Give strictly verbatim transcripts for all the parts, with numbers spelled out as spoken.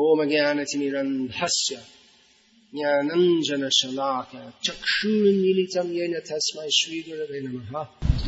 Om Jnanatimirandhasya Jnananjana Chakshurmilitam Yena Tasmai Shri Gurave Namaha.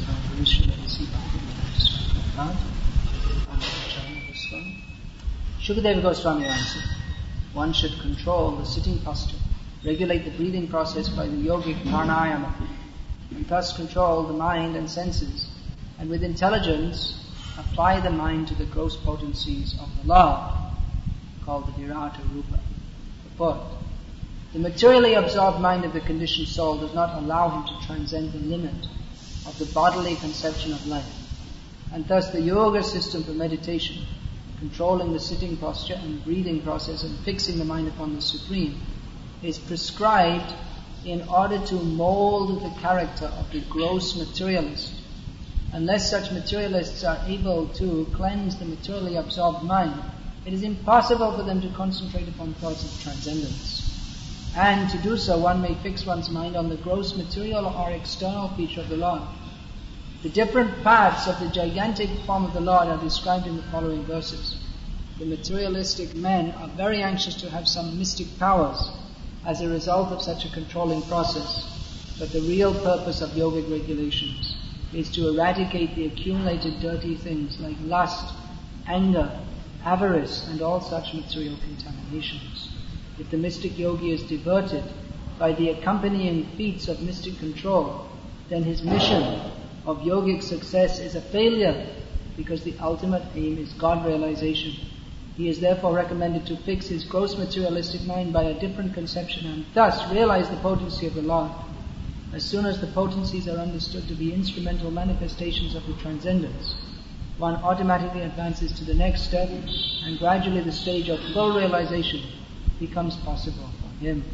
Shukadeva Goswami answered, one should control the sitting posture, regulate the breathing process by the yogic pranayama, and thus control the mind and senses, and with intelligence apply the mind to the gross potencies of the Lord, called the Virata Rupa. Purport. The materially absorbed mind of the conditioned soul does not allow him to transcend the limit of the bodily conception of life, and thus the yoga system for meditation, controlling the sitting posture and breathing process and fixing the mind upon the Supreme, is prescribed in order to mold the character of the gross materialist. Unless such materialists are able to cleanse the materially absorbed mind, it is impossible for them to concentrate upon thoughts of transcendence. And to do so, one may fix one's mind on the gross material or external feature of the Lord. The different parts of the gigantic form of the Lord are described in the following verses. The materialistic men are very anxious to have some mystic powers as a result of such a controlling process, but the real purpose of yogic regulations is to eradicate the accumulated dirty things like lust, anger, avarice, and all such material contaminations. If the mystic yogi is diverted by the accompanying feats of mystic control, then his mission of yogic success is a failure, because the ultimate aim is God realization. He is therefore recommended to fix his gross materialistic mind by a different conception and thus realize the potency of the Lord. As soon as the potencies are understood to be instrumental manifestations of the transcendence, one automatically advances to the next step, and gradually the stage of full realization becomes possible for him.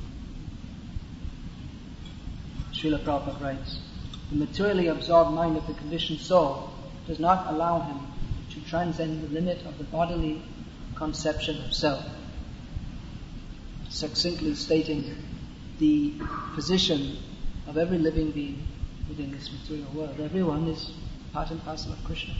Srila Prabhupada writes, the materially absorbed mind of the conditioned soul does not allow him to transcend the limit of the bodily conception of self. Succinctly stating the position of every living being within this material world. Everyone is part and parcel of Krishna.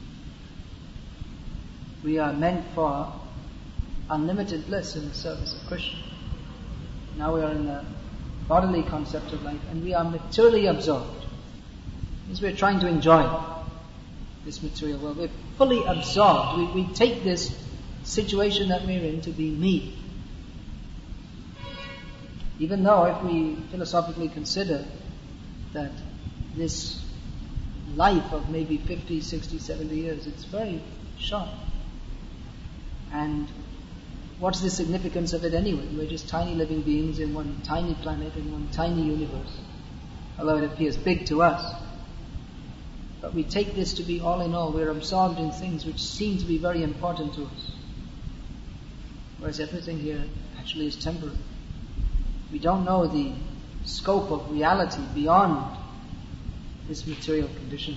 We are meant for unlimited bliss in the service of Krishna. Now we are in the bodily concept of life, and we are materially absorbed. It means we're trying to enjoy this material world. We're fully absorbed. We, we take this situation that we're in to be me. Even though if we philosophically consider that this life of maybe fifty, sixty, seventy years, it's very short. And what's the significance of it anyway? We're just tiny living beings in one tiny planet, in one tiny universe, although it appears big to us. But we take this to be all in all. We're absorbed in things which seem to be very important to us, whereas everything here actually is temporary. We don't know the scope of reality beyond this material condition.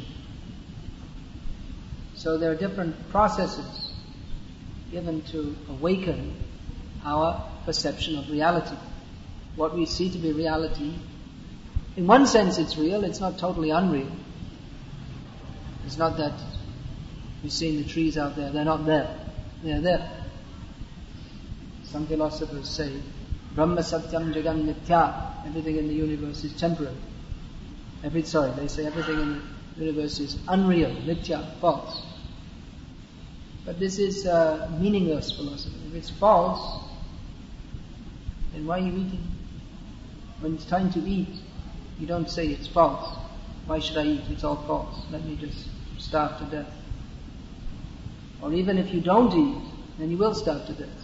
So there are different processes given to awaken our perception of reality. What we see to be reality, in one sense it's real, it's not totally unreal. It's not that you've seen the trees out there, they're not there. They're there. Some philosophers say, Brahma Satyam Jagam Mithya, everything in the universe is temporary. Every, sorry, they say everything in the universe is unreal, Mithya, false. But this is a meaningless philosophy. If it's false, then why are you eating? When it's time to eat, you don't say it's false. Why should I eat? It's all false. Let me just starve to death. Or even if you don't eat, then you will starve to death.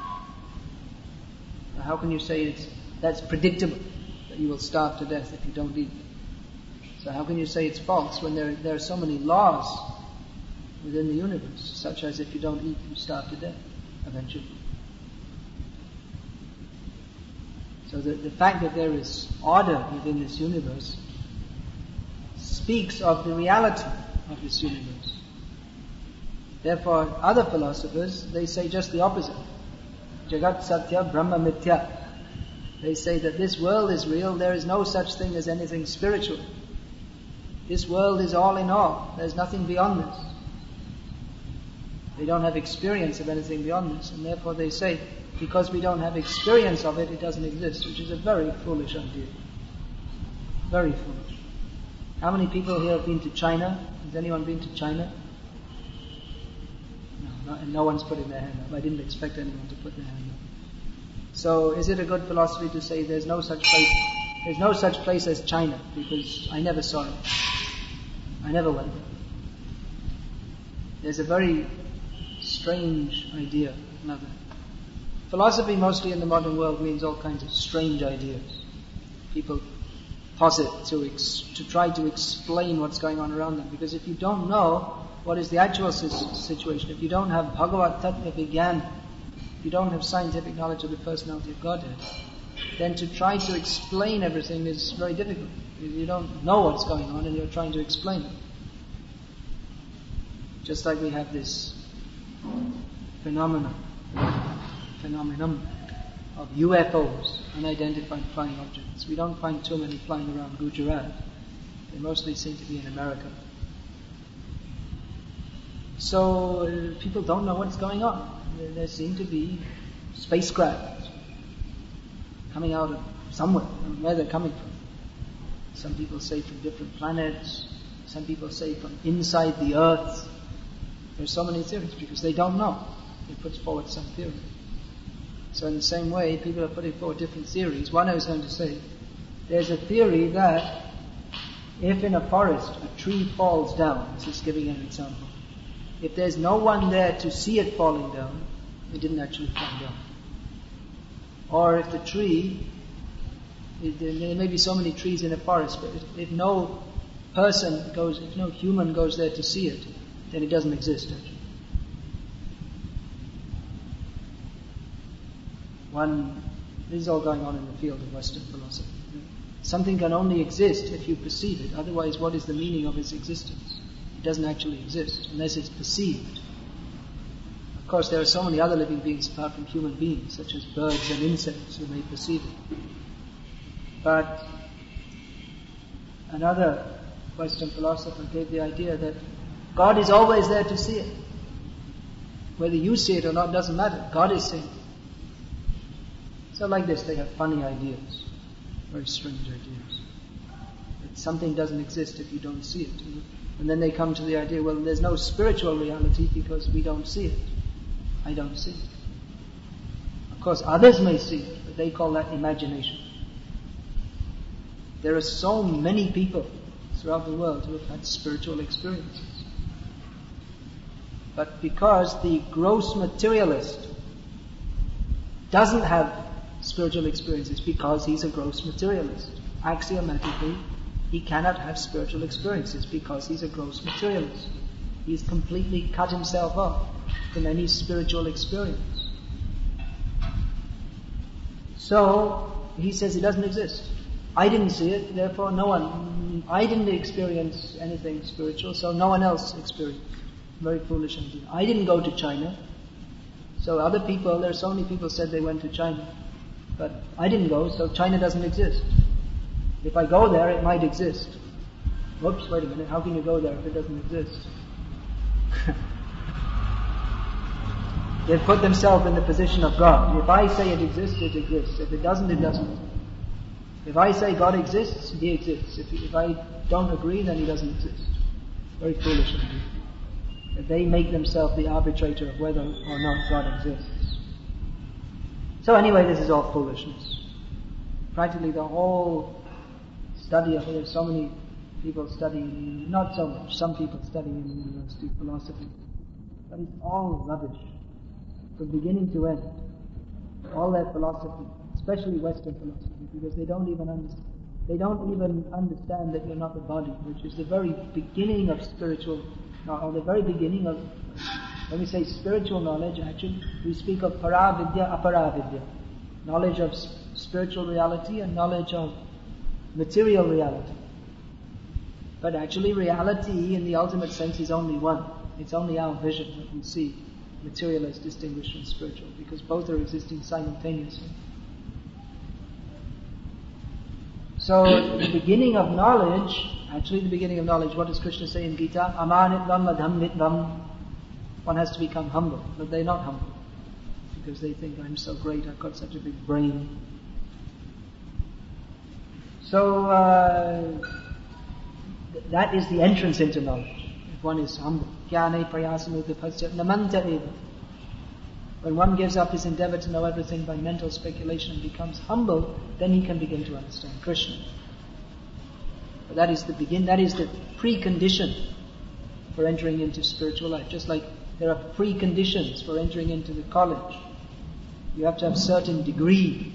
Now how can you say it's that's predictable, that you will starve to death if you don't eat? So how can you say it's false when there, there are so many laws within the universe, such as if you don't eat, you starve to death eventually. So the, the fact that there is order within this universe speaks of the reality of this universe. Therefore, other philosophers, they say just the opposite. Jagat Satya Brahma Mithya. They say that this world is real, there is no such thing as anything spiritual. This world is all in all, there's nothing beyond this. They don't have experience of anything beyond this, and therefore they say, because we don't have experience of it, it doesn't exist, which is a very foolish idea. Very foolish. How many people here have been to China? Has anyone been to China? No, no, no one's putting their hand up. I didn't expect anyone to put their hand up. So is it a good philosophy to say there's no such place, there's no such place as China, because I never saw it. I never went there. There's a very strange idea, another. Philosophy mostly in the modern world means all kinds of strange ideas. People posit to ex- to try to explain what's going on around them, because if you don't know what is the actual situation, if you don't have Bhagavat Tattva Vigyan, if you don't have scientific knowledge of the personality of Godhead, then to try to explain everything is very difficult. You don't know what's going on and you're trying to explain it. Just like we have this phenomenon, phenomenon of U F Os, unidentified flying objects. We don't find too many flying around Gujarat. They mostly seem to be in America. So uh, people don't know what's going on. There, there seem to be spacecraft coming out of somewhere. I don't know where they're coming from. Some people say from different planets. Some people say from inside the earth. There's so many theories because they don't know. They put forward some theory. So in the same way, people are putting forward different theories. One I was going to say, there's a theory that if in a forest a tree falls down, this is giving an example, if there's no one there to see it falling down, it didn't actually fall down. Or if the tree, it, there may be so many trees in a forest, but if, if no person goes, if no human goes there to see it, then it doesn't exist actually. One, this is all going on in the field of Western philosophy. Something can only exist if you perceive it. Otherwise, what is the meaning of its existence? It doesn't actually exist unless it's perceived. Of course, there are so many other living beings apart from human beings, such as birds and insects, who may perceive it. But another Western philosopher gave the idea that God is always there to see it. Whether you see it or not doesn't matter. God is seeing it. So like this, they have funny ideas, very strange ideas. That something doesn't exist if you don't see it. And then they come to the idea, well, there's no spiritual reality because we don't see it. I don't see it. Of course, others may see it, but they call that imagination. There are so many people throughout the world who have had spiritual experiences. But because the gross materialist doesn't have spiritual experiences because he's a gross materialist. Axiomatically, he cannot have spiritual experiences because he's a gross materialist. He's completely cut himself off from any spiritual experience. So, he says it doesn't exist. I didn't see it, therefore no one, I didn't experience anything spiritual, so no one else experienced. Very foolish idea. I didn't go to China, so other people, there are so many people said they went to China. But I didn't go, so China doesn't exist. If I go there, it might exist. Whoops, wait a minute, how can you go there if it doesn't exist? They've put themselves in the position of God. If I say it exists, it exists. If it doesn't, it doesn't. If I say God exists, He exists. If, if I don't agree, then He doesn't exist. Very foolish of me. That they make themselves the arbitrator of whether or not God exists. So anyway, this is all foolishness. Practically the whole study of it, so many people studying, not so much, some people studying in university philosophy, but it's all rubbish, from beginning to end. All that philosophy, especially Western philosophy, because they don't even understand, they don't even understand that you're not the body, which is the very beginning of spiritual, or the very beginning of, when we say spiritual knowledge, actually, we speak of para-vidya, apara-vidya. Knowledge of spiritual reality and knowledge of material reality. But actually, reality in the ultimate sense is only one. It's only our vision that we see material as distinguished from spiritual, because both are existing simultaneously. So, the beginning of knowledge, actually the beginning of knowledge, what does Krishna say in Gita? Amanitvam adhammitvam one has to become humble, but they're not humble because they think, I'm so great, I've got such a big brain. So uh, th- that is the entrance into knowledge. If one is humble. When one gives up his endeavor to know everything by mental speculation and becomes humble, then he can begin to understand Krishna. But that is the begin. That is the precondition for entering into spiritual life. Just like there are preconditions for entering into the college. You have to have certain degree,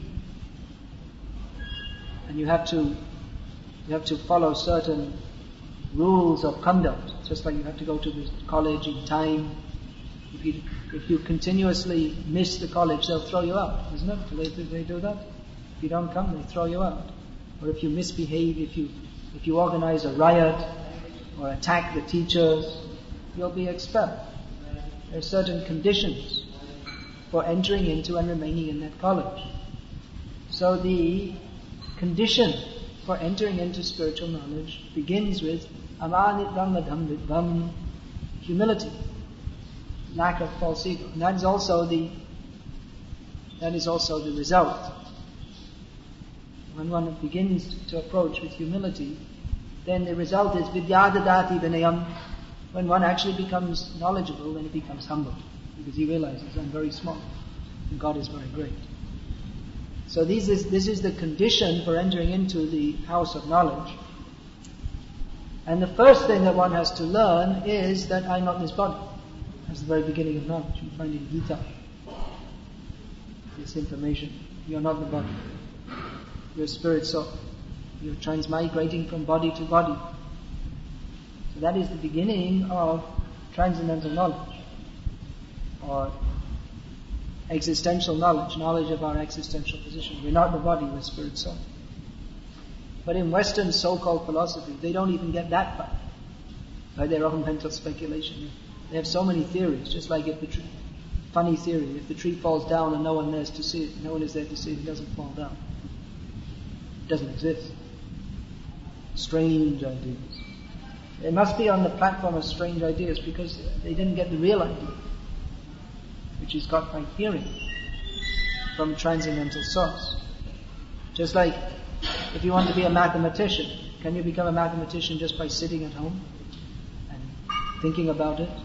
and you have to you have to follow certain rules of conduct. Just like you have to go to the college in time. If you if you continuously miss the college, they'll throw you out, isn't it? Do they, do they do that? If you don't come, they throw you out. Or if you misbehave, if you if you organize a riot or attack the teachers, you'll be expelled. There are certain conditions for entering into and remaining in that college. So the condition for entering into spiritual knowledge begins with amanitvam, humility, lack of false ego. And that is also the that is also the result. When one begins to approach with humility, then the result is vidyadadati vinayam. When one actually becomes knowledgeable, then he becomes humble, because he realizes, I'm very small and God is very great. So this is, this is the condition for entering into the house of knowledge. And the first thing that one has to learn is that I'm not this body. That's the very beginning of knowledge. You find in Gita this information. You're not the body. You're spirit soul. You're transmigrating from body to body. So that is the beginning of transcendental knowledge, or existential knowledge, knowledge of our existential position. We're not the body, we're spirit soul. But in Western so-called philosophy, they don't even get that far by their own mental speculation. They have so many theories, just like if the tree, funny theory, if the tree falls down and no one there to see it, no one is there to see it, it doesn't fall down. It doesn't exist. Strange ideas. They must be on the platform of strange ideas because they didn't get the real idea, which is got by hearing from a transcendental source. Just like if you want to be a mathematician, can you become a mathematician just by sitting at home and thinking about it?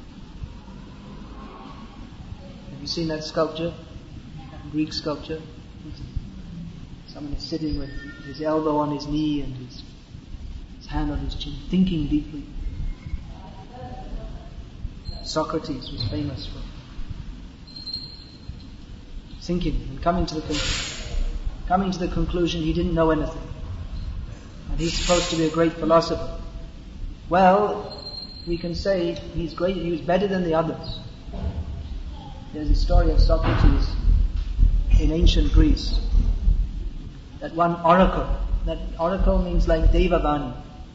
Have you seen that sculpture? Greek sculpture? Someone is sitting with his elbow on his knee and his, his hand on his chin, thinking deeply. Socrates was famous for thinking and coming to the con- coming to the conclusion he didn't know anything, and he's supposed to be a great philosopher. Well, we can say he's great. He was better than the others. There's a story of Socrates in ancient Greece. That one oracle. That oracle means like Devavani.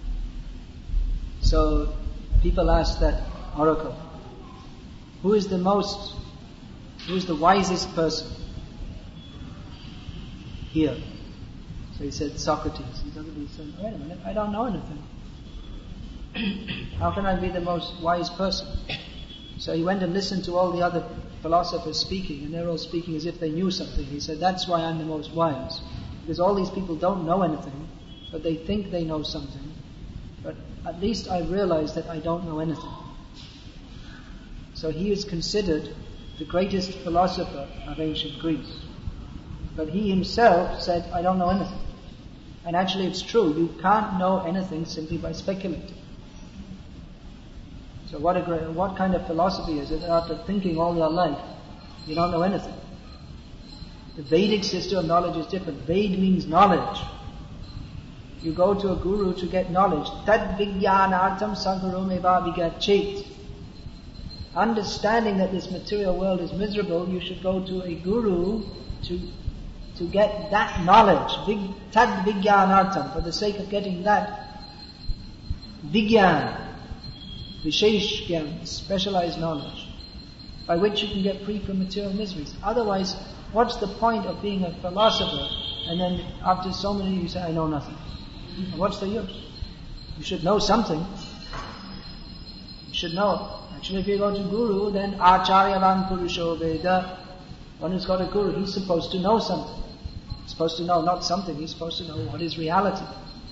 So people ask that oracle, who is the most, who is the wisest person here? So he said, Socrates. He said, wait a minute, I don't know anything. How can I be the most wise person? So he went and listened to all the other philosophers speaking, and they're all speaking as if they knew something. He said, that's why I'm the most wise. Because all these people don't know anything, but they think they know something. But at least I realize that I don't know anything. So he is considered the greatest philosopher of ancient Greece. But he himself said, I don't know anything. And actually it's true, you can't know anything simply by speculating. So what a great, what kind of philosophy is it after thinking all your life, you don't know anything? The Vedic system of knowledge is different. Ved means knowledge. You go to a guru to get knowledge. Tad vijnanartam sangarum eva vigachet. Understanding that this material world is miserable, you should go to a guru to to get that knowledge. Tad vijnanartam, for the sake of getting that vigyan, vishesh gyan, specialized knowledge, by which you can get free from material miseries. Otherwise, what's the point of being a philosopher and then after so many you say, I know nothing? What's the use? You should know something. You should know. Actually, if you go to Guru, then Acharyavan Purusho Veda, one who's got a Guru, he's supposed to know something. He's supposed to know not something, he's supposed to know what is reality.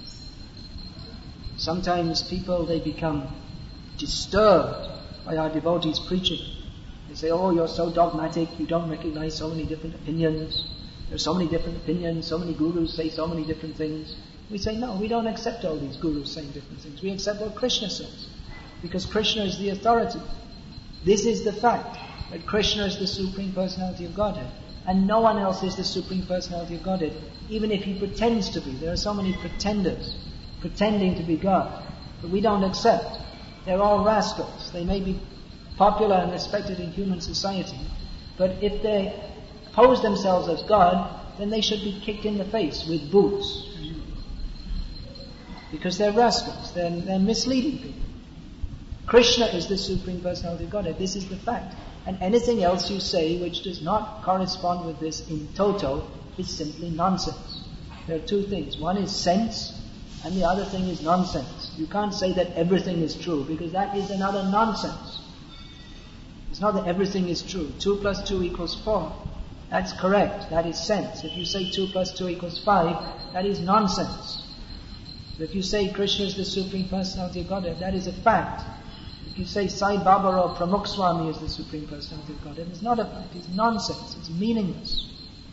Sometimes people, they become disturbed by our devotees preaching. They say, oh, you're so dogmatic, you don't recognize so many different opinions. There's so many different opinions, so many gurus say so many different things. We say, no, we don't accept all these gurus saying different things. We accept what Krishna says. Because Krishna is the authority. This is the fact, that Krishna is the Supreme Personality of Godhead. And no one else is the Supreme Personality of Godhead, even if he pretends to be. There are so many pretenders, pretending to be God. But we don't accept. They're all rascals. They may be popular and respected in human society, but if they pose themselves as God, then they should be kicked in the face with boots. Because they're rascals. They're, they're misleading people. Krishna is the Supreme Personality of Godhead. This is the fact. And anything else you say which does not correspond with this in toto is simply nonsense. There are two things. One is sense, and the other thing is nonsense. You can't say that everything is true, because that is another nonsense. It's not that everything is true. Two plus two equals four. That's correct. That is sense. If you say two plus two equals five, that is nonsense. So if you say Krishna is the Supreme Personality of Godhead, that is a fact. If you say Sai Baba or Pramukh Swami is the Supreme Personality of Godhead, it's not a fact. It's nonsense. It's meaningless.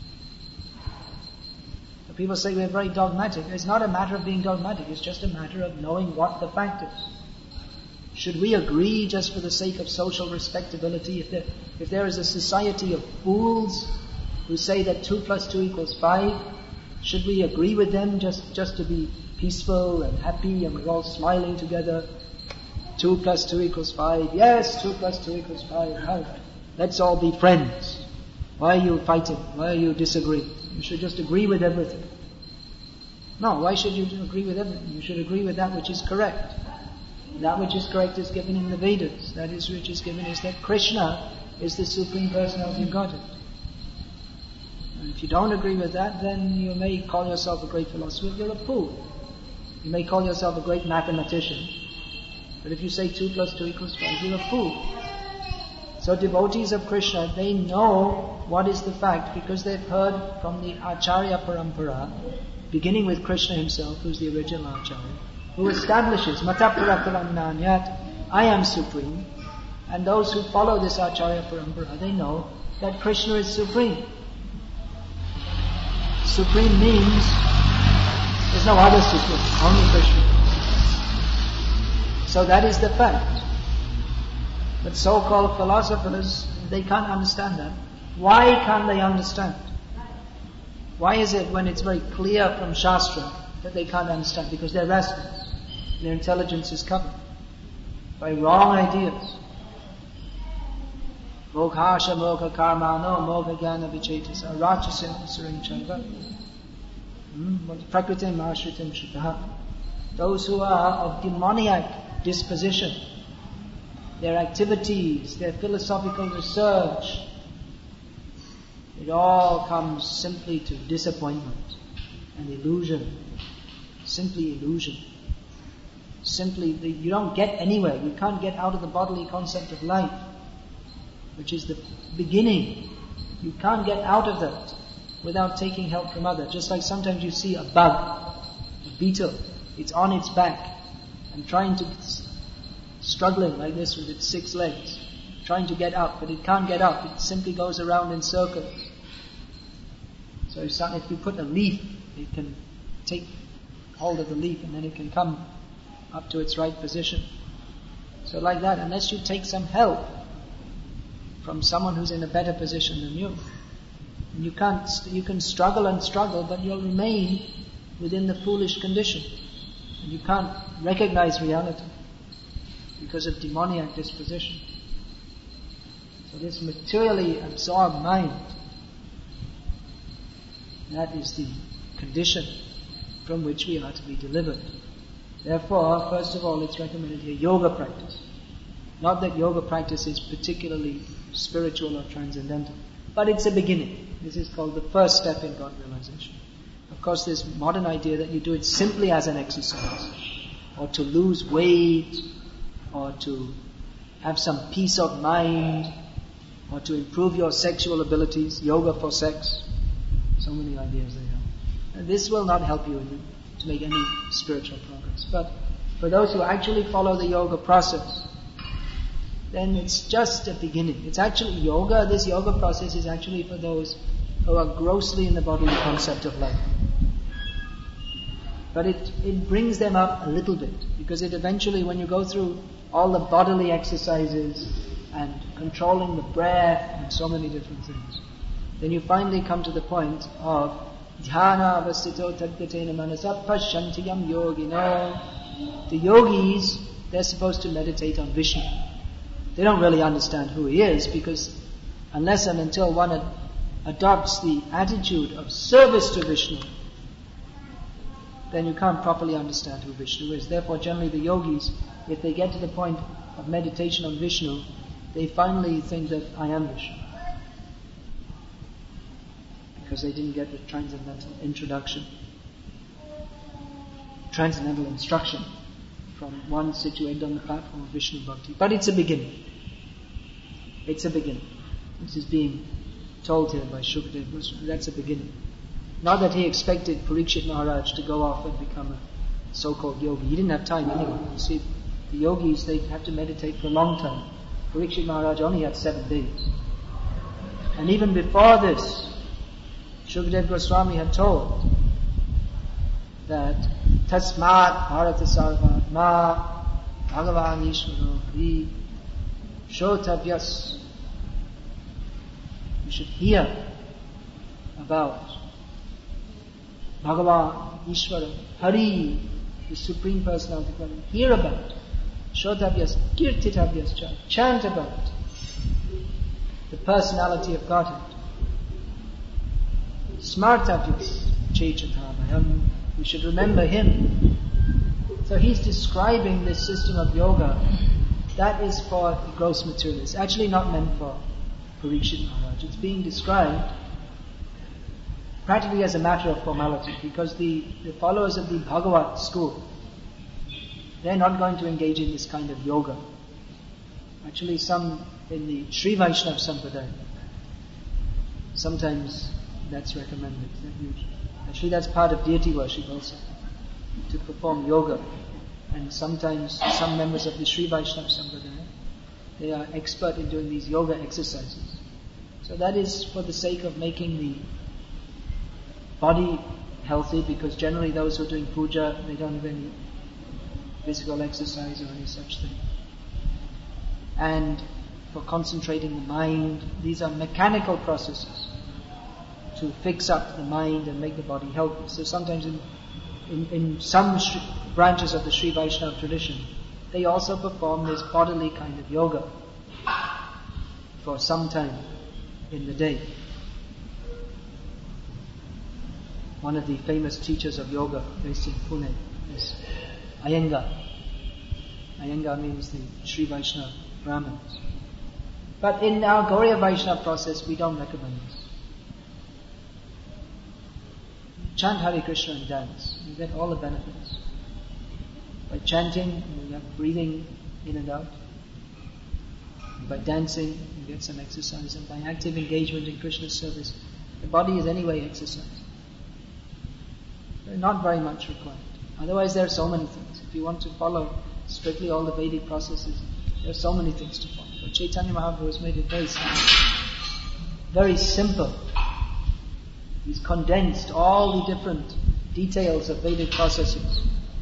So people say we're very dogmatic. It's not a matter of being dogmatic. It's just a matter of knowing what the fact is. Should we agree just for the sake of social respectability? If there, if there is a society of fools who say that two plus two equals five, should we agree with them just, just to be peaceful and happy and we're all smiling together? Two plus two equals five. Yes, two plus two equals five. Right. Let's all be friends. Why are you fighting? Why are you disagreeing? You should just agree with everything. No, why should you agree with everything? You should agree with that which is correct. That which is correct is given in the Vedas. That is which is given is that Krishna is the Supreme Personality of Godhead. And if you don't agree with that, then you may call yourself a great philosopher, you're a fool. You may call yourself a great mathematician, but if you say two plus two equals five, you're a fool. So devotees of Krishna, they know what is the fact because they've heard from the Acharya Parampara, beginning with Krishna himself, who's the original Acharya, who establishes Mata Parakaram Nanyat, I am supreme. And those who follow this Acharya Parampara, they know that Krishna is supreme. Supreme means there's no other supreme, only Krishna. So that is the fact. But so-called philosophers, they can't understand that. Why can't they understand? Why is it when it's very clear from Shastra that they can't understand? Because they're rascals. Their intelligence is covered by wrong ideas. Moghasha moga karmano moga jnana vichetas arachasim sarinchaiva prakritim ashritim shutaha. Those who are of demoniac disposition, their activities, their philosophical research, it all comes simply to disappointment and illusion. Simply illusion. Simply, you don't get anywhere. You can't get out of the bodily concept of life, which is the beginning. You can't get out of that without taking help from others. Just like sometimes you see a bug, a beetle, it's on its back and trying to, struggling like this with its six legs, trying to get up, but it can't get up. It simply goes around in circles. So if, some, if you put a leaf, it can take hold of the leaf and then it can come up to its right position. So like that, unless you take some help from someone who's in a better position than you, you can't, you can struggle and struggle, but you'll remain within the foolish condition. And you can't recognize reality because of demoniac disposition. So this materially absorbed mind, that is the condition from which we are to be delivered. Therefore, first of all, it's recommended here yoga practice. Not that yoga practice is particularly spiritual or transcendental, but it's a beginning. This is called the first step in God realization. Of course, this modern idea that you do it simply as an exercise, or to lose weight, or to have some peace of mind, or to improve your sexual abilities, yoga for sex. So many ideas they have. And this will not help you in, to make any spiritual progress. But for those who actually follow the yoga process, then it's just a beginning. It's actually yoga, this yoga process is actually for those who are grossly in the bodily concept of life. But it, it brings them up a little bit, because it eventually, when you go through all the bodily exercises and controlling the breath and so many different things, then you finally come to the point of dhyana avasito tadgatena manasa pashyantiyam yogino. The yogis, they're supposed to meditate on Vishnu. They don't really understand who he is, because unless and until one ad- adopts the attitude of service to Vishnu, then you can't properly understand who Vishnu is. Therefore, generally the yogis, if they get to the point of meditation on Vishnu, they finally think that I am Vishnu. Because they didn't get the transcendental introduction, transcendental instruction from one situated on the platform of Vishnu Bhakti. But it's a beginning. It's a beginning. This is being told here by Shukadeva Goswami. That's a beginning. Not that he expected Parikshit Maharaj to go off and become a so-called yogi. He didn't have time anyway. You see, the yogis, they have to meditate for a long time. Parikshit Maharaj only had seven days. And even before this, Shukadeva Goswami had told that Tasmat Bharata Sarvatma Bhagavan Ishvaro Hari Shotavyas. You should hear about Bhagavan Ishvara Hari, the Supreme Personality of God. Hear about Shotavyas, Kirtitavyas, chant about the personality of Godhead. Smartavyas Chechatavayam. We should remember him. So he's describing this system of yoga that is for the gross materialists. Actually not meant for Parikshit Maharaj. It's being described practically as a matter of formality, because the, the followers of the Bhagavat school, they're not going to engage in this kind of yoga. Actually, some in the Sri Vaishnava Sampradaya, sometimes that's recommended. That you, actually, that's part of deity worship also, to perform yoga. And sometimes some members of the Sri Vaishnava Sampradaya, they are expert in doing these yoga exercises. So that is for the sake of making the body healthy, because generally those who are doing puja, they don't have any physical exercise or any such thing. And for concentrating the mind, these are mechanical processes to fix up the mind and make the body healthy. So sometimes in, in, in some Shri, branches of the Sri Vaishnava tradition, they also perform this bodily kind of yoga for some time in the day. One of the famous teachers of yoga based in Pune is Iyengar. Iyengar means the Sri Vaishnava Brahmins. But in our Gauriya Vaishnava process, we don't recommend this. Chant Hare Krishna and dance. You get all the benefits. By chanting, you have breathing in and out. By dancing, you get some exercise. And by active engagement in Krishna's service, the body is anyway exercised. Not very much required. Otherwise, there are so many things. If you want to follow strictly all the Vedic processes, there are so many things to follow. But Chaitanya Mahaprabhu has made it very simple. Very simple. He's condensed all the different details of Vedic processes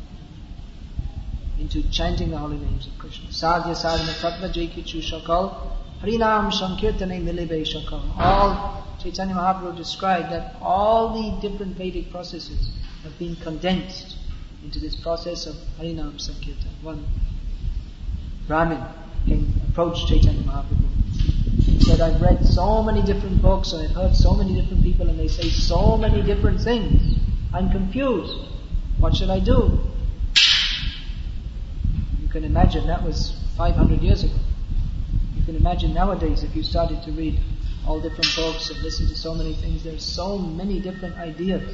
into chanting the holy names of Krishna. Sadhya sadhana tattva jaikichu shakal harinam sankirtane milibe shakal. All Chaitanya Mahaprabhu described that all the different Vedic processes have been condensed into this process of Harinam Sankirtan. One Brahmin came, approached Chaitanya Mahaprabhu. He said, I've read so many different books, and I've heard so many different people, and they say so many different things. I'm confused. What should I do? You can imagine that was five hundred years ago. You can imagine nowadays if you started to read all different books and listen to so many things, there's so many different ideas.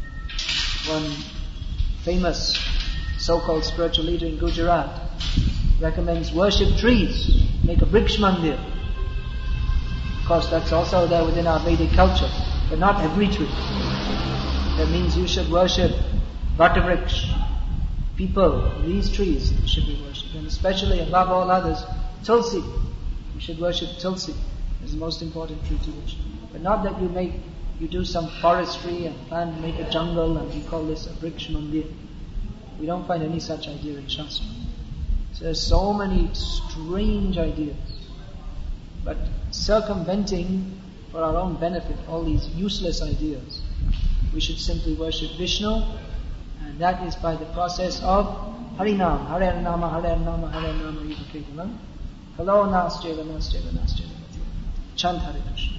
One famous so-called spiritual leader in Gujarat, recommends worship trees, make a Vriksha Mandir. Of course, that's also there within our Vedic culture, but not every tree. That means you should worship Vatavriksha, people, these trees should be worshipped, and especially above all others, Tulsi. You should worship Tulsi as the most important tree to worship. But not that you make, you do some forestry and plan, make a jungle and we call this a Vriksha Mandir. We don't find any such idea in Shastra. So there's so many strange ideas. But circumventing for our own benefit all these useless ideas, we should simply worship Vishnu, and that is by the process of Harinam, Hare Nama, Hare Nama, Hare Nama, Eva Kevalam. Hello, Nastyeva, Nastyeva, Nastyeva, Chant Hare Krishna.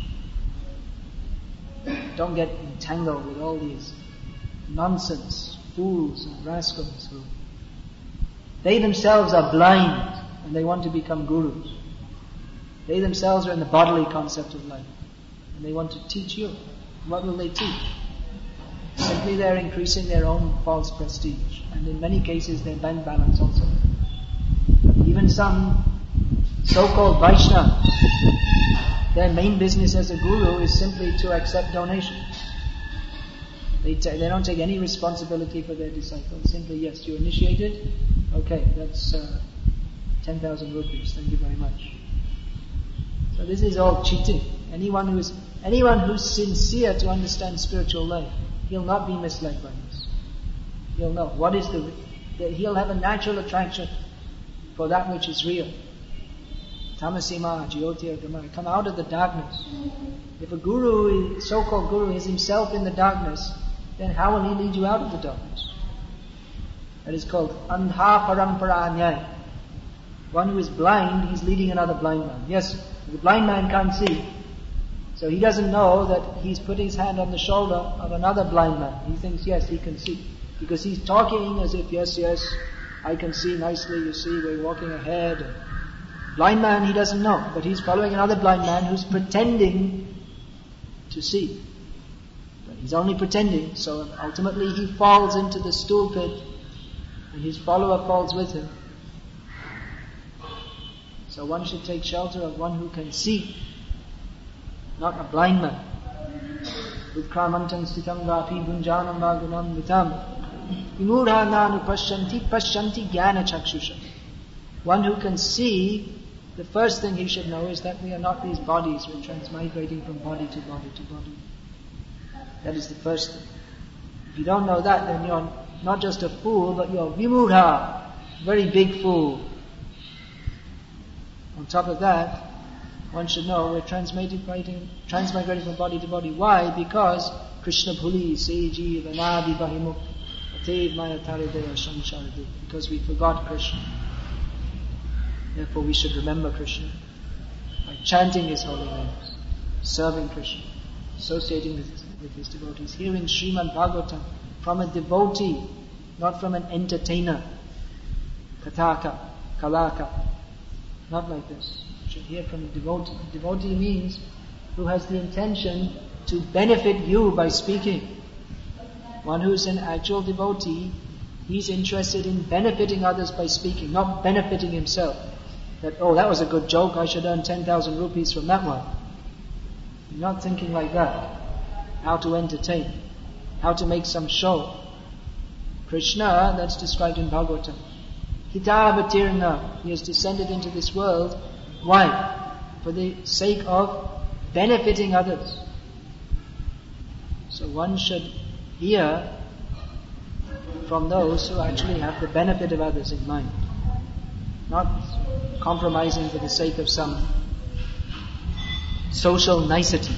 Don't get entangled with all these nonsense, fools and rascals who they themselves are blind and they want to become gurus. They themselves are in the bodily concept of life and they want to teach you. What will they teach? Simply they're increasing their own false prestige, and in many cases their bank balance also. Even some so-called Vaishnavas, their main business as a guru is simply to accept donations. They, t- they don't take any responsibility for their disciples. Simply, yes, you initiated, okay, that's uh, ten thousand rupees, thank you very much. So this is all cheating. Anyone who is anyone who's sincere to understand spiritual life, he'll not be misled by this. He'll know what is the, the he'll have a natural attraction for that which is real. Tamasima, Jyotir, Gamara, come out of the darkness. If a guru, so-called guru, is himself in the darkness, then how will he lead you out of the darkness? That is called Andha Parampara Nyaya. One who is blind, he's leading another blind man. Yes, the blind man can't see, so he doesn't know that he's putting his hand on the shoulder of another blind man. He thinks, yes, he can see. Because he's talking as if, yes, yes, I can see nicely, you see, we're walking ahead. Blind man, he doesn't know, but he's following another blind man who's pretending to see. But he's only pretending, so ultimately he falls into the stool pit, and his follower falls with him. So one should take shelter of one who can see, not a blind man. Utkramantam stitam vapi gunjanam vagunam vitam vimudha nanu pashyanti pashyanti jnana chakshusha. One who can see, the first thing he should know is that we are not these bodies, we're transmigrating from body to body to body. That is the first thing. If you don't know that, then you're not just a fool, but you're vimudha, very big fool. On top of that, one should know we're transmigrating, transmigrating from body to body. Why? Because Krishna Bhuli Seji Vanadi Bahimuk Atev Mayataridaya Shamsharadi. Because we forgot Krishna. Therefore we should remember Krishna by chanting His holy names, serving Krishna, associating with, with His devotees, hearing Srimad Bhagavatam from a devotee, not from an entertainer. Kataka, Kalaka. Not like this. You should hear from a devotee. A devotee means who has the intention to benefit you by speaking. One who is an actual devotee, he's interested in benefiting others by speaking, not benefiting himself. That, oh, that was a good joke, I should earn ten thousand rupees from that one. You're not thinking like that. How to entertain, how to make some show. Krishna, that's described in Bhagavatam. Hitavatirna, he has descended into this world. Why? For the sake of benefiting others. So one should hear from those who actually have the benefit of others in mind. Not compromising for the sake of some social nicety.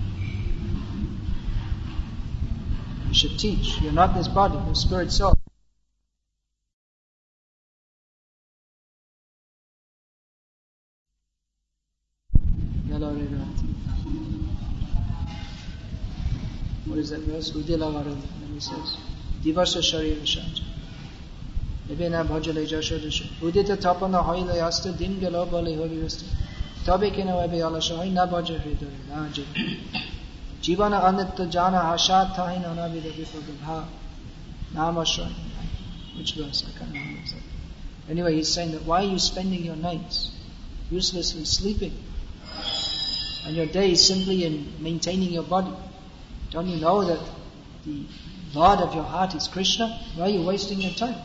You should teach. You're not this body, you're spirit soul. What is that verse? Udilavaram. And he says, Divasa Sharira Shanja. Ebena Bhajale Jashodasha. Udita Tapana Hoile Asta Dim Galobale Hovirasta. Tabekina Ebe Alashai Nabaja Hridari Raja. Jivana Anita Jana Hashat Tahin Anavida Vipagabha. Namashrai. Which verse? I can't remember exactly. Anyway, he's saying that why are you spending your nights uselessly sleeping and your days simply in maintaining your body? Don't you know that the Lord of your heart is Krishna? Why are you wasting your time?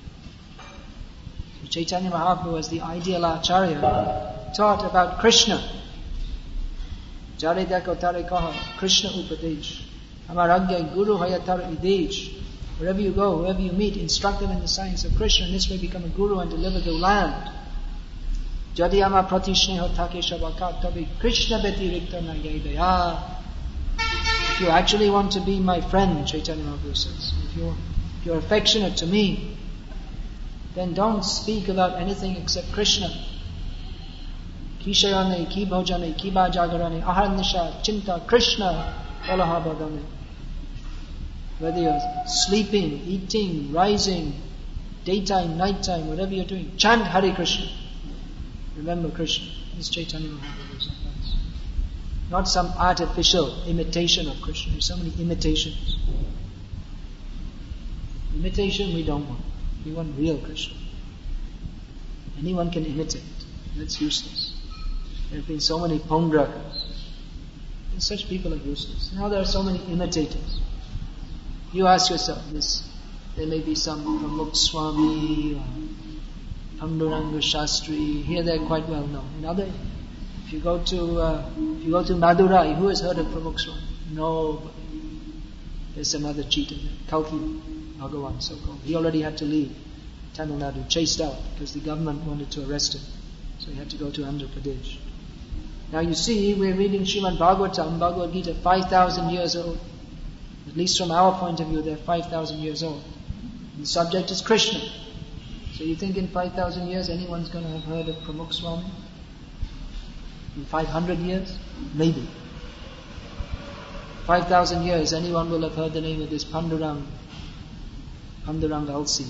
So Chaitanya Mahaprabhu, as the ideal Acharya, taught about Krishna. Jare deko tare kaha, Krishna upadesh. Amaragya guru hayatar idesh. Wherever you go, wherever you meet, instruct them in the science of Krishna, and this way become a guru and deliver the land. Jadi ama pratishneho take shabakat tabi Krishna beti rikta na yaidaya. If you actually want to be my friend, Chaitanya Mahaprabhu says, if you're, if you're affectionate to me, then don't speak about anything except Krishna. Kishayane, ki bhojane, ki bajagarane, aharnisha, chinta, Krishna, alahabadane. Whether you're sleeping, eating, rising, daytime, nighttime, whatever you're doing, chant Hare Krishna. Remember Krishna. This Chaitanya Mahaprabhu's advice. Not some artificial imitation of Krishna. There's so many imitations. Imitation we don't want. We want real Krishna. Anyone can imitate. That's useless. There have been so many Pondrakas. And such people are useless. Now there are so many imitators. You ask yourself this. There may be some from Mukh Swami or Panduranga Shastri. Here they're quite well known. In other, if you go to uh, if you go to Madurai, who has heard of Pramukh Swami? Nobody. There's some other cheater there, Kalki Bhagavan, so-called. He already had to leave Tamil Nadu, chased out because the government wanted to arrest him, so he had to go to Andhra Pradesh. Now you see, we're reading Srimad Bhagavatam, Bhagavad Gita, five thousand years old. At least from our point of view, they're five thousand years old. And the subject is Krishna. So you think in five thousand years anyone's going to have heard of Pramukh Swami? In five hundred years? Maybe. five thousand years, anyone will have heard the name of this Pandurang, Pandurang Alsi.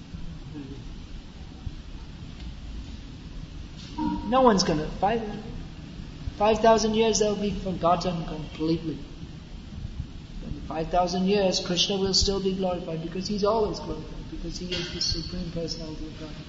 No one's going to. Five, five thousand years they'll be forgotten completely. In five thousand years, Krishna will still be glorified because He's always glorified, because He is the Supreme Personality of God.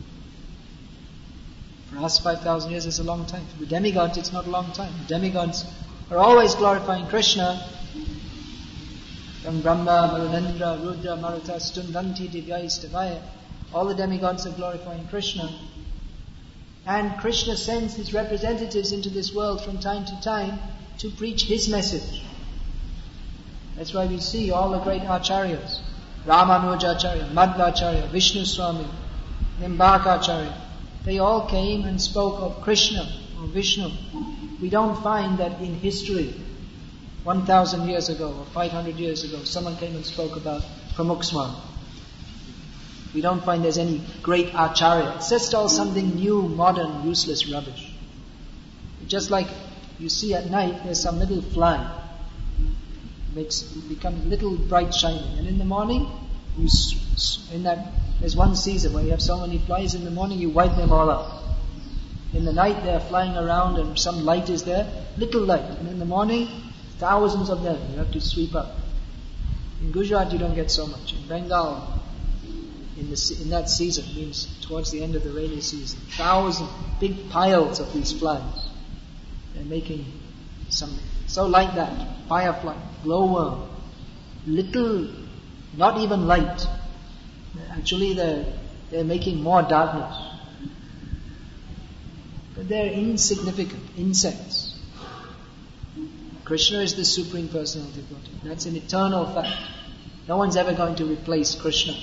For us, five thousand years is a long time. For the demigods, it's not a long time. The demigods are always glorifying Krishna. From Brahma, Varunendra, Rudra, Maruta, Stundanti, Divyais, Devaya. All the demigods are glorifying Krishna. And Krishna sends His representatives into this world from time to time to preach His message. That's why we see all the great acharyas. Ramanujacharya, Madhvacharya, Vishnu Swami, Nimbakacharya. They all came and spoke of Krishna or Vishnu. We don't find that in history, one thousand years ago or five hundred years ago, someone came and spoke about Pramukh Swami. We don't find there's any great acharya. It's just all something new, modern, useless rubbish. Just like you see at night, there's some little fly. It makes, it becomes little bright shining. And in the morning, you in that there's one season where you have so many flies. In the morning, you wipe them all out. In the night, they're flying around and some light is there, little light. And in the morning, thousands of them you have to sweep up. In Gujarat, you don't get so much. In Bengal, in, the, in that season, means towards the end of the rainy season, thousands, big piles of these flies. They're making some, so like that, firefly, glowworm, little, not even light. Actually, they're, they're making more darkness. But they're insignificant insects. Krishna is the Supreme Personality of Godhead. That's an eternal fact. No one's ever going to replace Krishna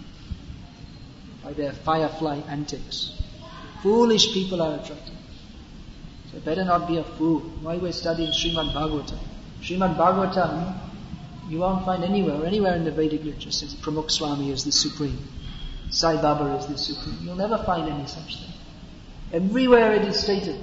by their firefly antics. Foolish people are attracted. So better not be a fool. Why we're studying Srimad Bhagavatam? Srimad Bhagavatam, you won't find anywhere, or anywhere in the Vedic literature says Pramukh Swami is the Supreme, Sai Baba is the Supreme. You'll never find any such thing. Everywhere it is stated.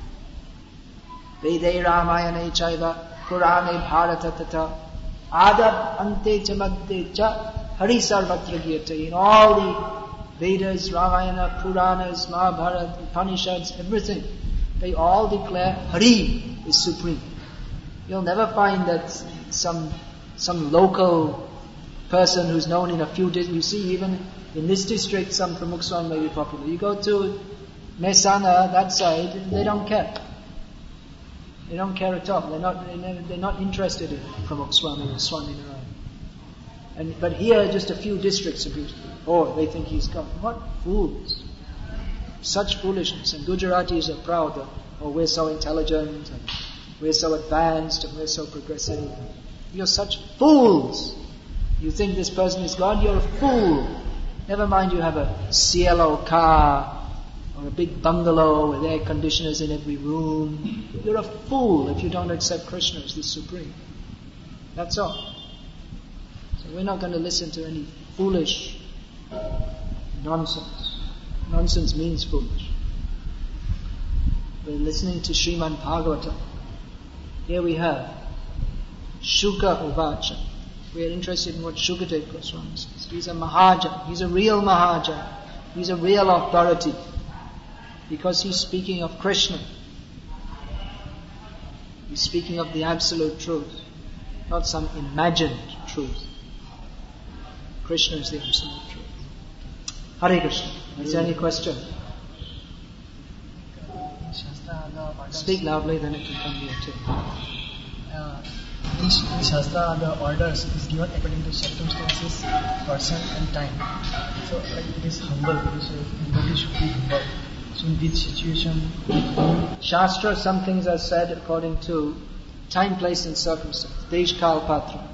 Vede Ramayane Chaiva Purane Bharata Tata Adab Ante Chamadde Cha Hari Sarvatra Giyate. In all the Vedas, Ramayana, Puranas, Mahabharata, Upanishads, everything, they all declare Hari is supreme. You'll never find that some some local person who's known in a few days. You see, even in this district, some Pramukh Swami may be popular. You go to Mehsana, that side, they don't care. They don't care at all. They're not, they're not interested in Pramukh Swami or Swami Narayan. And, but here, just a few districts of beautiful. Oh, they think he's God. What fools. Such foolishness. And Gujaratis are proud that, oh, we're so intelligent, and we're so advanced, and we're so progressive. You're such fools. You think this person is God, you're a fool. Never mind you have a cielo car, or a big bungalow with air conditioners in every room. You're a fool if you don't accept Krishna as the Supreme. That's all. So we're not going to listen to any foolish nonsense. Nonsense means foolish. We're listening to Srimad Bhagavatam. Here we have Shuka Uvacha. We are interested in what Shukadeva Goswami says. He's a Mahajan. He's a real Mahajan. He's a real authority. Because he's speaking of Krishna. He's speaking of the absolute truth. Not some imagined truth. Krishna is the absolute truth. Hare Krishna. Is there any question? Speak loudly, then it can come here too. Uh, in Shastra, the orders is given according to circumstances, person and time. So, like it is humble, because everybody should be humble. So, in this situation, Shastra, some things are said according to time, place, and circumstance. Desh, Kal, Patra.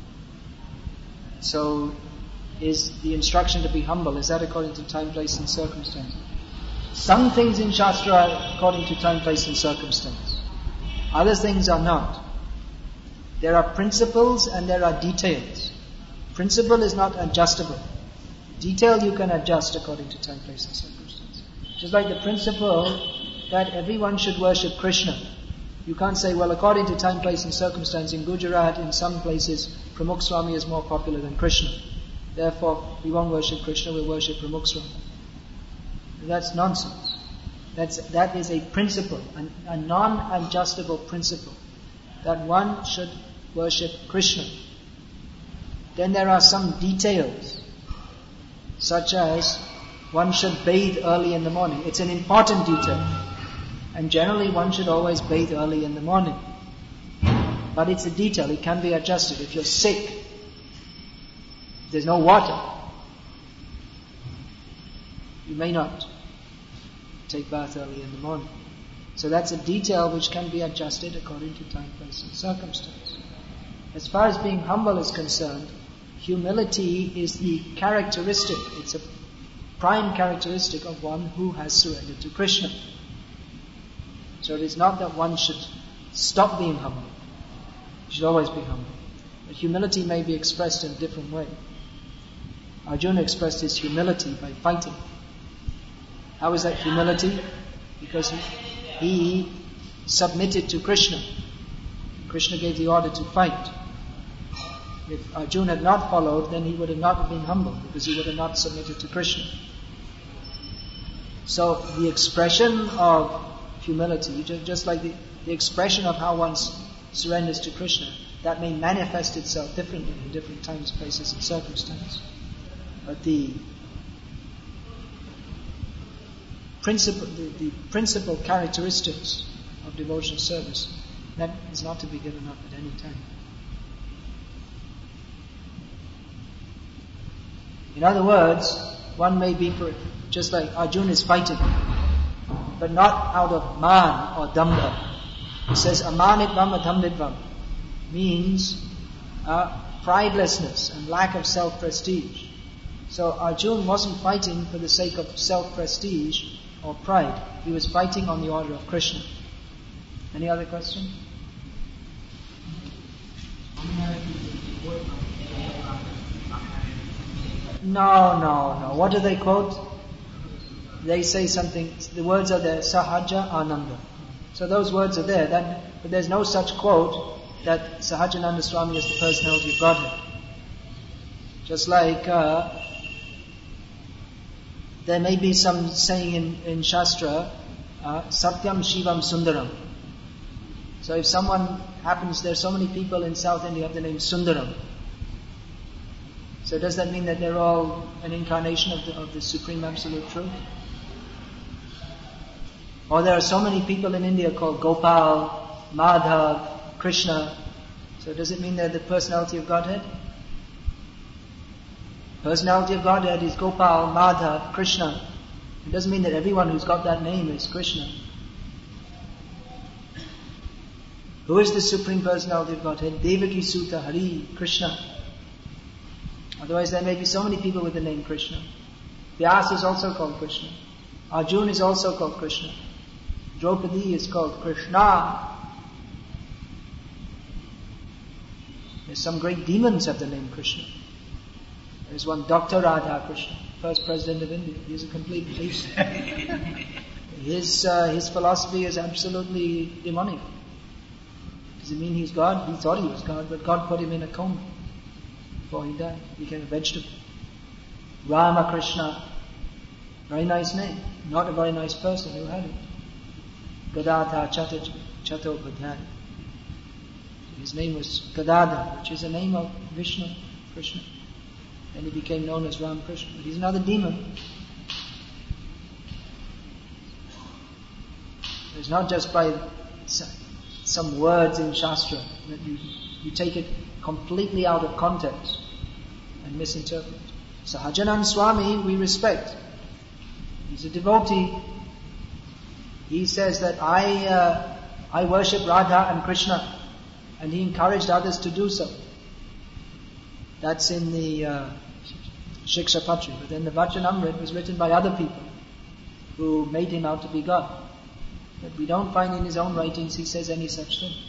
So, is the instruction to be humble, is that according to time, place, and circumstance? Some things in Shastra are according to time, place, and circumstance. Other things are not. There are principles and there are details. Principle is not adjustable. Detail you can adjust according to time, place, and circumstance. Just like the principle that everyone should worship Krishna. You can't say, well, according to time, place, and circumstance, in Gujarat, in some places, Pramukh Swami is more popular than Krishna. Therefore, we won't worship Krishna, we'll worship Pramukh Swami. That's nonsense. That's, that is a principle, a, a non-adjustable principle, that one should worship Krishna. Then there are some details, such as one should bathe early in the morning. It's an important detail. And generally one should always bathe early in the morning. But it's a detail, it can be adjusted. If you're sick, there's no water, you may not take bath early in the morning. So that's a detail which can be adjusted according to time, place, and circumstance. As far as being humble is concerned, humility is the characteristic, it's a prime characteristic of one who has surrendered to Krishna. So it is not that one should stop being humble. You should always be humble. But humility may be expressed in a different way. Arjuna expressed his humility by fighting. How is that humility? Because he, he submitted to Krishna. Krishna gave the order to fight. If Arjuna had not followed, then he would have not been humble, because he would have not submitted to Krishna. So the expression of humility, just like the, the expression of how one surrenders to Krishna, that may manifest itself differently in different times, places, and circumstances. But the principal, the, the principal characteristics of devotional service, that is not to be given up at any time. In other words, one may be, just like Arjuna is fighting, but not out of man or dambha. He says, amanitvam adhamnitvam, means uh, pridelessness and lack of self-prestige. So Arjuna wasn't fighting for the sake of self-prestige or pride. He was fighting on the order of Krishna. Any other question? No, no, no. What do they quote? They say something, the words are there, Sahaja Ananda. So those words are there, that, but there's no such quote that Sahajananda Swami is the personality of Godhead. Just like uh, there may be some saying in, in Shastra, uh, Satyam Shivam Sundaram. So if someone happens, there's so many people in South India have the name Sundaram. So does that mean that they're all an incarnation of the, of the Supreme Absolute Truth? Or there are so many people in India called Gopal, Madhav, Krishna. So does it mean they're the personality of Godhead? Personality of Godhead is Gopal, Madhav, Krishna. It doesn't mean that everyone who's got that name is Krishna. Who is the Supreme Personality of Godhead? Devaki Suta Hari, Krishna. Otherwise there may be so many people with the name Krishna. Vyasa is also called Krishna. Arjuna is also called Krishna. Draupadi is called Krishna. There's some great demons have the name Krishna. There's one Doctor Radha Krishna, first president of India. He's a complete beast. His uh, his philosophy is absolutely demonic. Does it mean he's God? He thought he was God, but God put him in a coma before he died. He became a vegetable. Ramakrishna, very nice name. Not a very nice person who had it. Gadadhar Chattopadhyaya. His name was Gadadhar, which is the name of Vishnu, Krishna. And he became known as Ramakrishna. But he's another demon. It's not just by some words in Shastra that you, you take it completely out of context and misinterpret. Sahajanand Swami we respect. He's a devotee. He says that I uh, I worship Radha and Krishna, and he encouraged others to do so. That's in the uh, Shiksha Patri. But then the Vachanamrit was written by other people who made him out to be God. But we don't find in his own writings he says any such thing.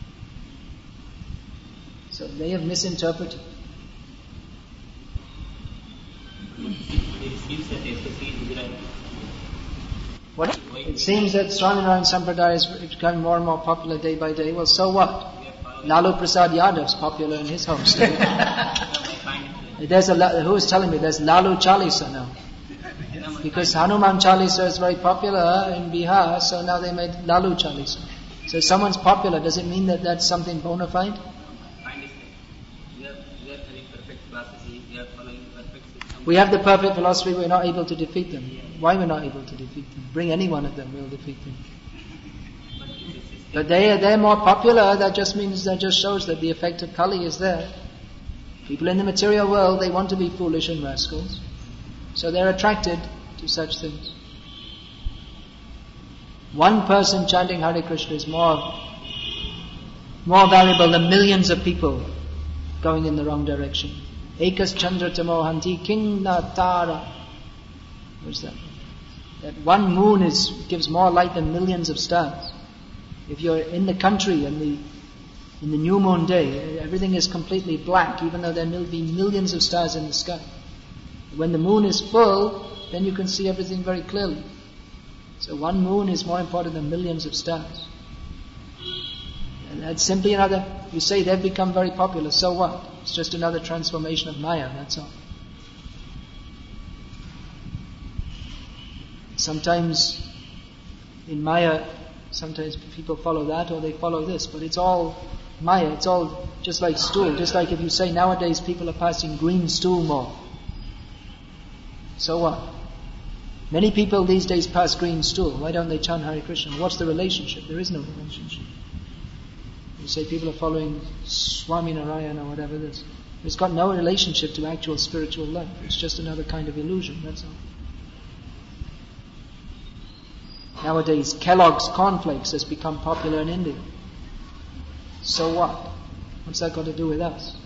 So they have misinterpreted. What? It seems that Swaminarayan Sampradaya is becoming more and more popular day by day. Well, so what? Lalu Prasad Yadav is popular in his home state. There's a, who is telling me there's Lalu Chalisa now? Because Hanuman Chalisa is very popular in Bihar, so now they made Lalu Chalisa. So if someone's popular, does it mean that that's something bona fide? We have the perfect philosophy, we're not able to defeat them. Why we're not able to defeat them? Bring any one of them, we'll defeat them. But they, they're more popular, that just means, that just shows that the effect of Kali is there. People in the material world, they want to be foolish and rascals. So they're attracted to such things. One person chanting Hare Krishna is more, more valuable than millions of people going in the wrong direction. Ekas Chandra Tamohanti King Natara. What's that? That one moon is gives more light than millions of stars. If you're in the country and the in the new moon day, everything is completely black, even though there may be millions of stars in the sky. When the moon is full, then you can see everything very clearly. So one moon is more important than millions of stars. And that's simply another, you say they've become very popular, so what? It's just another transformation of Maya, that's all. Sometimes in Maya, sometimes people follow that or they follow this, but it's all Maya, it's all just like stool. Just like if you say nowadays people are passing green stool more. So what? Many people these days pass green stool. Why don't they chant Hare Krishna? What's the relationship? There is no relationship. You say people are following Swaminarayan or whatever this. It's got no relationship to actual spiritual life. It's just another kind of illusion, that's all. Nowadays, Kellogg's cornflakes has become popular in India. So what? What's that got to do with us?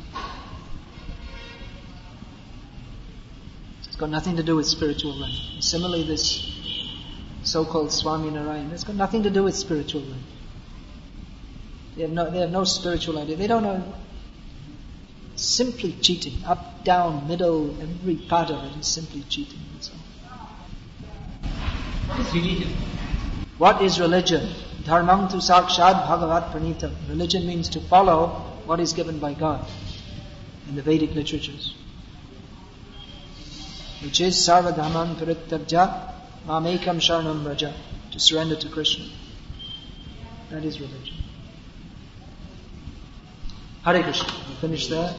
It's got nothing to do with spiritual life. And similarly, this so-called Swaminarayan, it's got nothing to do with spiritual life. They have no, they have no spiritual idea. They don't know. Simply cheating, up, down, middle, every part of it is simply cheating. That's all. What is religion? What is religion? Dharmam tu sakshad bhagavat pranita. Religion means to follow what is given by God in the Vedic literatures, which is sarva dhamman parityajya mamekam sharanam vraja, to surrender to Krishna. That is religion. Hare Krishna. We finish there.